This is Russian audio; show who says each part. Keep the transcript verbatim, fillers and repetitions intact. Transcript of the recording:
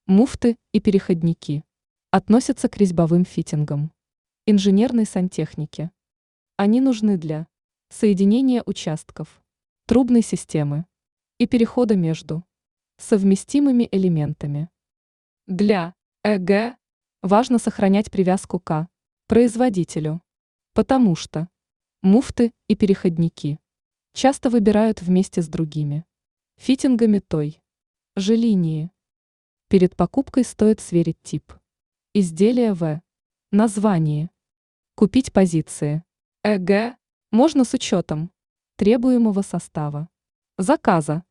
Speaker 1: Муфты и переходники относятся к резьбовым фитингам инженерной сантехники. Они нужны для соединения участков, трубной системы и перехода между совместимыми элементами. Для ЭГ важно сохранять привязку к производителю, потому что муфты и переходники часто выбирают вместе с другими фитингами той же линии. Перед покупкой стоит сверить тип изделия в названии. Купить позиции ЭГ можно с учетом требуемого состава заказа.